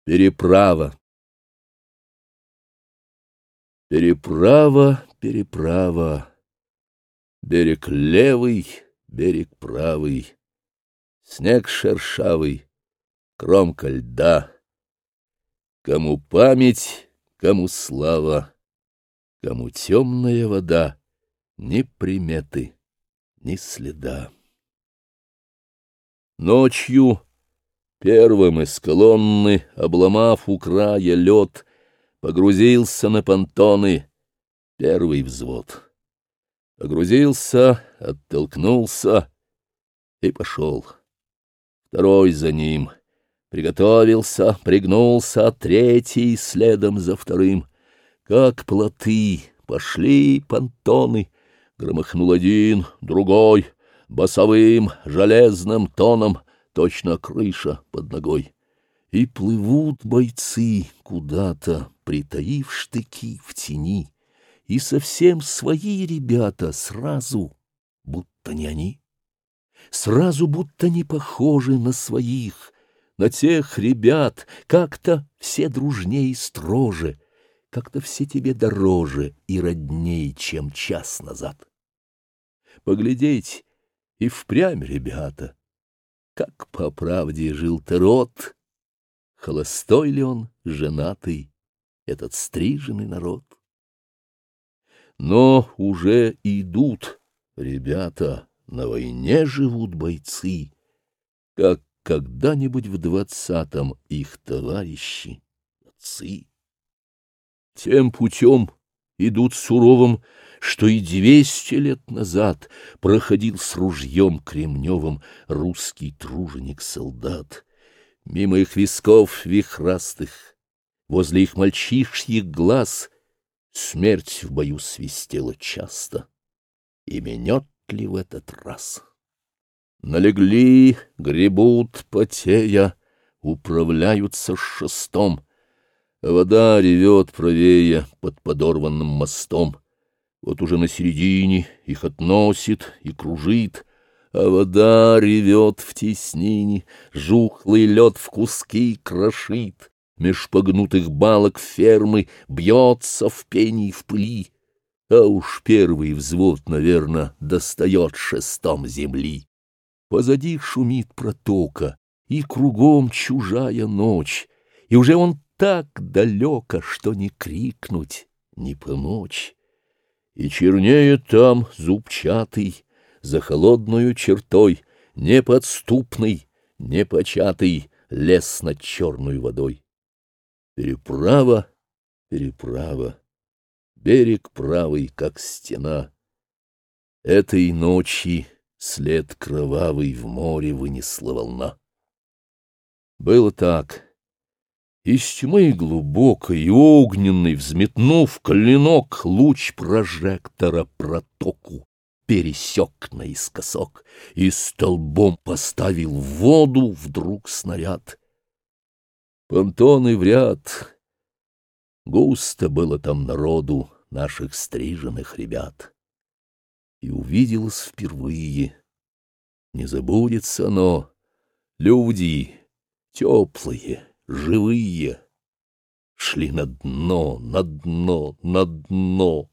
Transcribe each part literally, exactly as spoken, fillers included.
Переправа. Переправа, переправа. Берег левый, берег правый. Снег шершавый, кромка льда. Кому память, кому слава, кому темная вода, ни приметы, ни следа. Ночью первым из колонны, обломав у края лед, погрузился на понтоны первый взвод. Погрузился, оттолкнулся и пошел. Второй за ним приготовился, пригнулся, третий следом за вторым. Как плоты пошли понтоны, громыхнул один, другой, басовым железным тоном, точно крыша под ногой. И плывут бойцы куда-то, притаив штыки в тени, и совсем свои ребята сразу, будто не они, сразу будто не похожи на своих, на тех ребят, как-то все дружнее и строже, как-то все тебе дороже и родней, чем час назад. Поглядеть и впрямь, ребята, как по правде жил-то род, холостой ли он, женатый, этот стриженный народ. Но уже идут ребята, на войне живут бойцы, как когда-нибудь в двадцатом их товарищи, отцы. Тем путем идут суровым, что и двести лет назад проходил с ружьем кремневым русский труженик-солдат. Мимо их висков вихрастых, возле их мальчишьих глаз смерть в бою свистела часто. И менет ли в этот раз? Налегли, гребут, потея, управляются шестом. Вода ревет правее под подорванным мостом. Вот уже на середине их относит и кружит, а вода ревет в теснине, жухлый лед в куски крошит, меж погнутых балок фермы бьется в пене и в пыли, а уж первый взвод, наверно, достает шестом земли. Позади шумит протока, и кругом чужая ночь, и уже он так далеко, что не крикнуть, не помочь. И чернеет там зубчатый, за холодную чертой, неподступный, непочатый лес над черной водой. Переправа, переправа, берег правый, как стена. Этой ночи след кровавый в море вынесла волна. Было так. Из тьмы глубокой и огненной, взметнув клинок, луч прожектора протоку пересек наискосок и столбом поставил в воду вдруг снаряд. Понтоны в ряд. Густо было там народу, наших стриженных ребят. И увиделось впервые, не забудется оно, люди теплые, живые, шли на дно, на дно, на дно.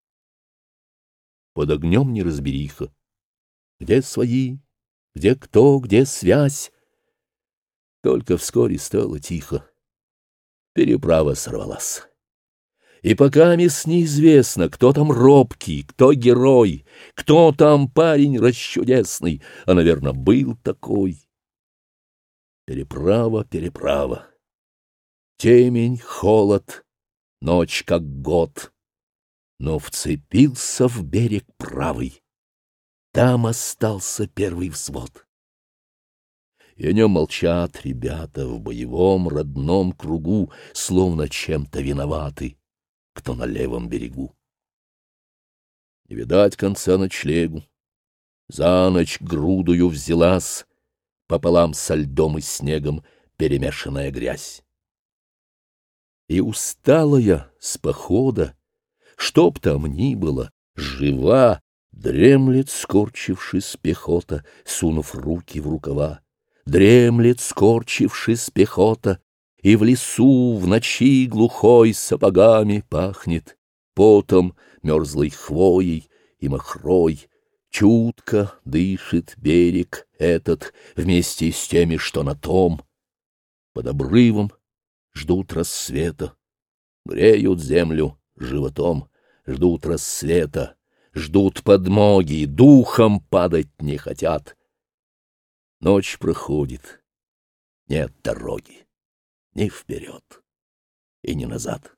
Под огнем неразбериха. Где свои, где кто, где связь? Только вскоре стало тихо. Переправа сорвалась. И пока мисс неизвестно, кто там робкий, кто герой, кто там парень расчудесный, а, наверное, был такой. Переправа, переправа. Темень, холод, ночь как год. Но вцепился в берег правый. Там остался первый взвод. И о нем молчат ребята в боевом родном кругу, словно чем-то виноваты, кто на левом берегу. Не видать конца ночлегу. За ночь грудою взялась пополам со льдом и снегом перемешанная грязь. И усталая с похода, чтоб там ни было, жива, дремлет, скорчившись пехота, сунув руки в рукава. Дремлет, скорчившись пехота, и в лесу в ночи глухой сапогами пахнет, потом, мерзлой хвоей и махрой. Чутко дышит берег этот вместе с теми, что на том. Под обрывом ждут рассвета, греют землю животом, ждут рассвета, ждут подмоги, духом падать не хотят. Ночь проходит, нет дороги, ни вперед и ни назад.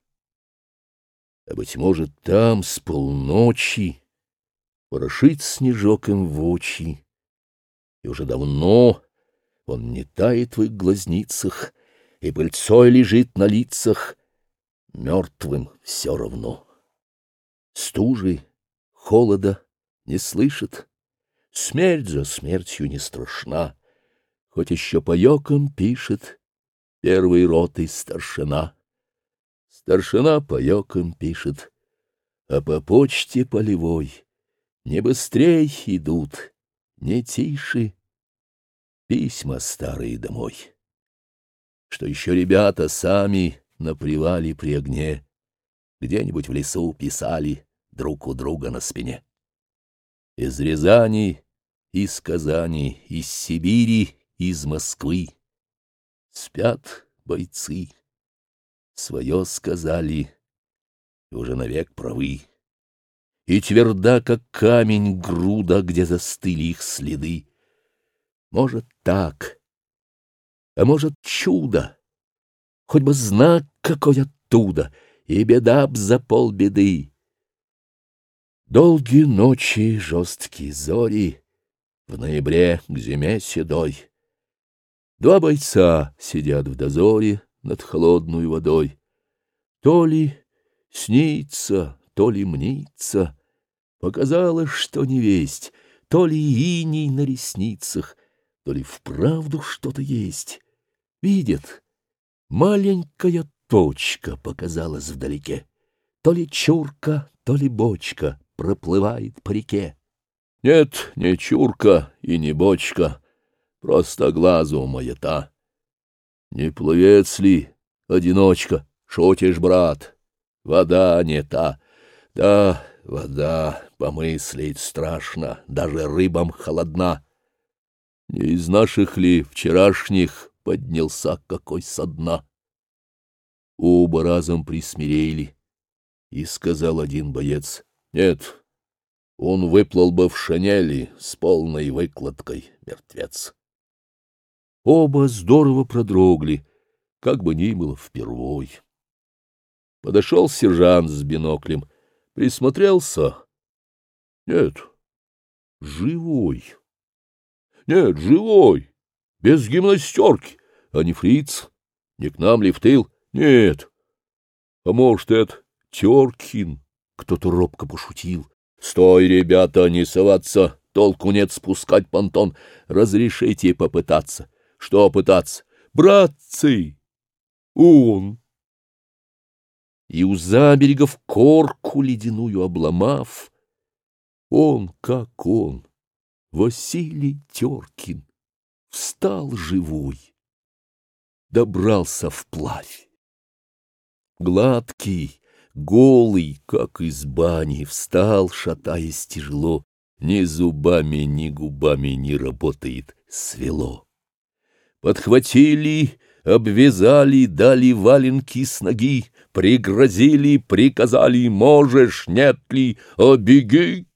А, быть может, там с полночи порошит снежок им в очи, и уже давно он не тает в их глазницах, и пыльцой лежит на лицах, мертвым все равно. Стужи, холода не слышит, смерть за смертью не страшна, хоть еще паёком пишет первый роты старшина. Старшина паёком пишет, а по почте полевой не быстрей идут, не тише письма старые домой, что еще ребята сами на привале при огне где-нибудь в лесу писали друг у друга на спине. Из Рязани, из Казани, из Сибири, из Москвы спят бойцы, свое сказали и уже навек правы. И тверда, как камень, груда, где застыли их следы. Может, так, а может, чудо, хоть бы знак какой оттуда, и беда б за полбеды. Долгие ночи, жесткие зори, в ноябре к зиме седой. Два бойца сидят в дозоре над холодной водой. То ли снится, то ли мнится, показалось, что невесть, то ли иней на ресницах, то ли вправду что-то есть. Видят, маленькая точка показалась вдалеке, то ли чурка, то ли бочка проплывает по реке. Нет, не чурка и не бочка, просто глазу маята. Не пловец ли, одиночка, шутишь, брат? Вода не та. Да, вода, помыслить страшно, даже рыбам холодна. Не из наших ли вчерашних поднялся какой со дна? Оба разом присмирели, и сказал один боец: нет, он выплыл бы в шинели с полной выкладкой, мертвец. Оба здорово продрогли, как бы ни было впервой. Подошел сержант с биноклем, присмотрелся. Нет, живой. Нет, живой, без гимнастерки, а не фриц, не к нам ли в тыл. Нет, а может, это Теркин? Кто-то робко пошутил. Стой, ребята, не соваться, толку нет спускать понтон. Разрешите попытаться. Что пытаться? Братцы, он. И у заберегов корку ледяную обломав, он, как он, Василий Теркин, встал живой, добрался вплавь. Гладкий, голый, как из бани, встал, шатаясь тяжело, ни зубами, ни губами не работает, свело. Подхватили, обвязали, дали валенки с ноги, пригрозили, приказали: можешь, нет ли, а беги.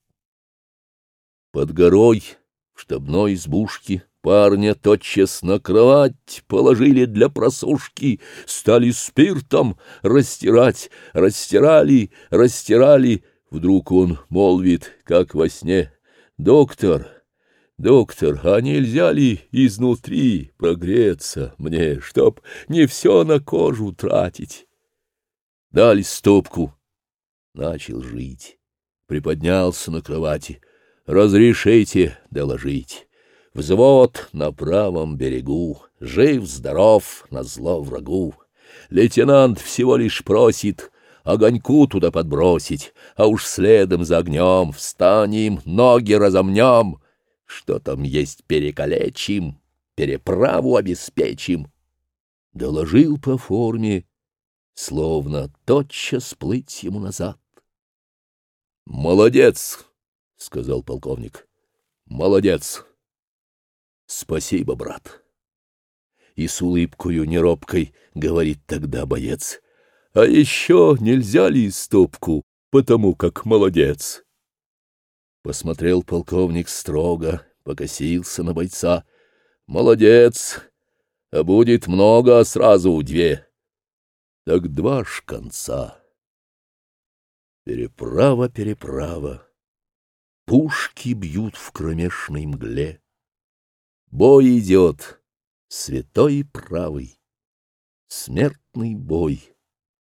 Под горой в штабной избушке парня тотчас на кровать положили для просушки, стали спиртом растирать, растирали, растирали. Вдруг он молвит, как во сне: доктор, доктор, а нельзя ли изнутри прогреться мне, чтоб не все на кожу тратить? Дали стопку, начал жить, приподнялся на кровати. Разрешите доложить. Взвод на правом берегу, жив-здоров, назло врагу. Лейтенант всего лишь просит огоньку туда подбросить, а уж следом за огнем встанем, ноги разомнем. Что там есть перекалечим, переправу обеспечим. доложил по форме, словно тотчас плыть ему назад. — Молодец, — сказал полковник, — молодец. Спасибо, брат. И с улыбкою неробкой говорит тогда боец: а еще нельзя ли стопку, потому как молодец? Посмотрел полковник строго, покосился на бойца. Молодец, а будет много, сразу две. Так два ж конца. Переправа, переправа. Пушки бьют в кромешной мгле. Бой идет, святой и правый, смертный бой.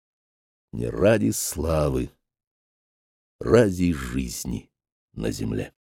Не ради славы, ради жизни на земле.